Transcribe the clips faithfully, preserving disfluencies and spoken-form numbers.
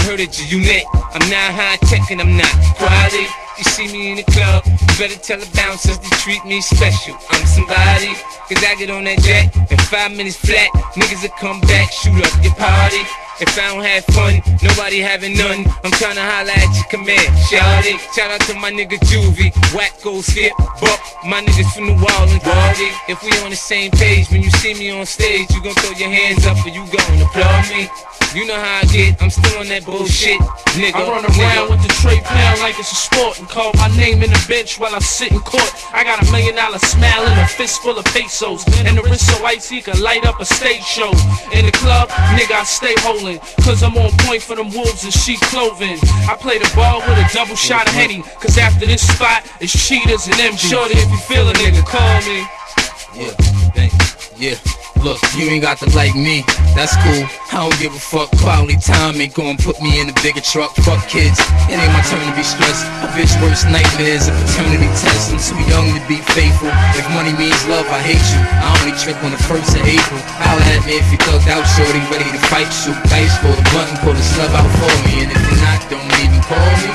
heard it's a unit. I'm not high tech and I'm not quality. You see me in the club, you better tell the bouncers to treat me special. I'm somebody, cause I get on that jet in five minutes flat. Niggas will come back, shoot up your party. If I don't have fun, nobody having none. I'm tryna holla at your command, shawty. Shout out to my nigga Juvie, Wacko, Skip, Buck, my niggas from New Orleans, Baldy. If we on the same page, when you see me on stage, you gon' throw your hands up or you gon' applaud me. You know how I get, I'm still on that bullshit, nigga. I run around nigga. with the tray pound like it's a sport and call my name in the bench while I sit in court. I got a million dollar smile and a fist full of pesos, and the wrist so icy can light up a stage show. In the club, nigga, I stay holding, cause I'm on point for them wolves in sheep clothing. I play the ball with a double shot of Henny, cause after this spot, it's cheaters and M G. Shorty, if you feel a nigga, call me. Yeah, thank you. Yeah. Look, you ain't got to like me, that's cool. I don't give a fuck, quality time ain't gonna put me in a bigger truck. Fuck kids, it ain't my turn to be stressed. A bitch worst nightmare is a paternity test. I'm too young to be faithful. If money means love, I hate you. I only trip on the first of April. Holla at me if you thugged out, shorty, ready to fight. Shoot dice, pull the button, pull the slug out for me. And if you're not, don't even call me.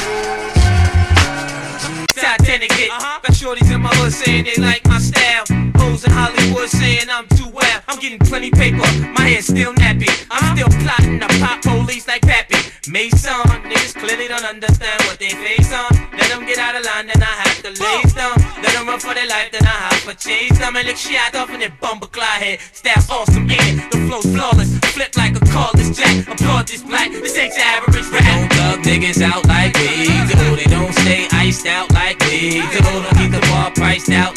Titanic hit, uh-huh. Got shorties in my hood saying they like my style. Hoes in Hollywood saying I'm too wild. I'm getting plenty paper, my hair's still nappy. I'm still plotting to pop police like Pappy. Mason, niggas clearly don't understand what they face on. Let them get out of line, then I have to lace them. Let them run for their life, then I have to chase them. And look shot off in their bumper cloud head. Style's awesome, ain't it? The flow's flawless, flip like a cordless jack. Applaud this black, this ain't your average rap. Don't thug niggas out like me. They don't stay iced out like me. They don't keep the bar priced out